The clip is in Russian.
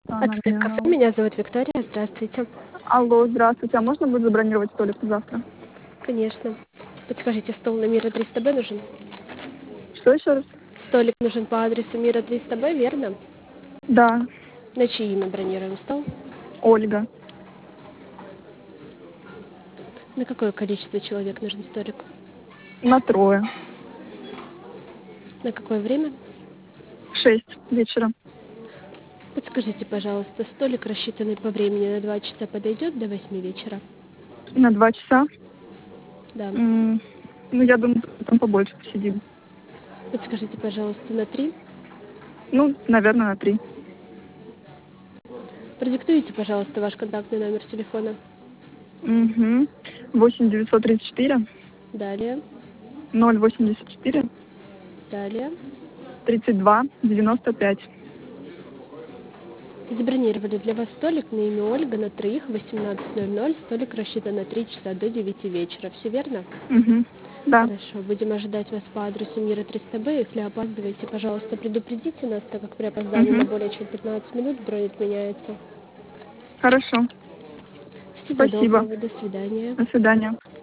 Отель кафе, меня зовут Виктория, здравствуйте. Алло, здравствуйте. А можно будет забронировать столик на завтра? Конечно. Подскажите, стол на Мира 300Б нужен? Что еще раз? Столик нужен по адресу Мира 300Б, верно? Да, На чье имя бронируем стол? Ольга. На какое количество человек нужен столик? На 3. На какое время? 6 вечера. Подскажите, пожалуйста, столик, рассчитанный по времени на 2 часа, подойдет до 8 вечера? На 2 часа. Да. Ну, я думаю, там побольше посидим. Подскажите, пожалуйста, на 3? Ну, наверное, на 3. Продиктуйте, пожалуйста, ваш контактный номер телефона. 8 934 Далее. 084 Далее. 32 95. Забронировали для вас столик на имя Ольга на троих в 18:00. Столик рассчитан на 3 часа до 9 вечера. Все верно? Да, Хорошо. Будем ожидать вас по адресу Мира 300Б. Если опаздываете, пожалуйста, предупредите нас, так как при опоздании на более чем 15 минут бронь отменяется. хорошо. Всего Спасибо. доброго. До свидания. До свидания.